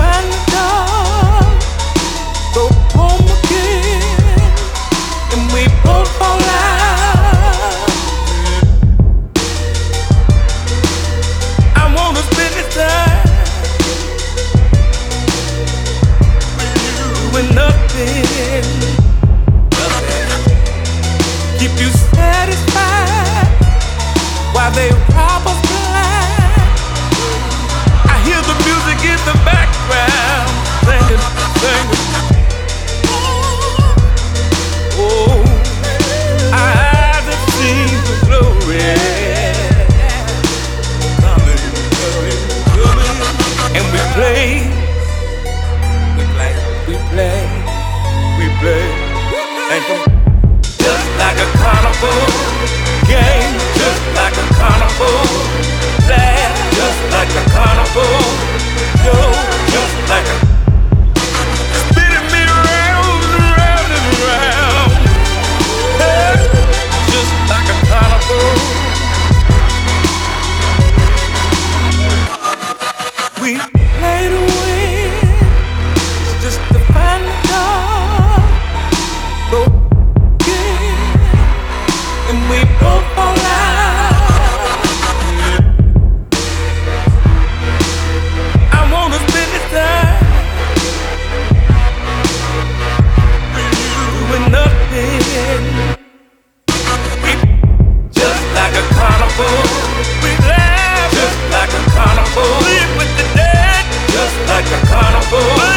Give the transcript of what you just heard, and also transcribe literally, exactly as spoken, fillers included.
find the door, go home again, and we both fall out. I wanna spend this time with nothing, keep you satisfied while they rob us blind. I hear the music in the background, singing, singing. Oh, our eyes have seen the glory coming, coming, coming. And we play, we play, we play, we play. And come, just like a carnival game, just like a carnival. Laugh, just like a carnival. Go, just like a spinning me round and round and round. Hey, just like a carnival. We play to win, just to find the door. Go get, and we both fall out. I wanna spend this time with nothing. We just like a carnival. We laugh just like a carnival. Live with the dead just like a carnival.